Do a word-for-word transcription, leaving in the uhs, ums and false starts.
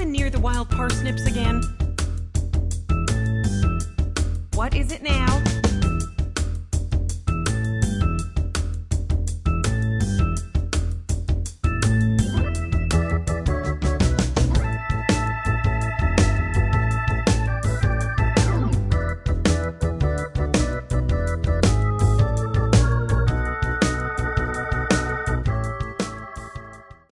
near the wild parsnips again? What is it now?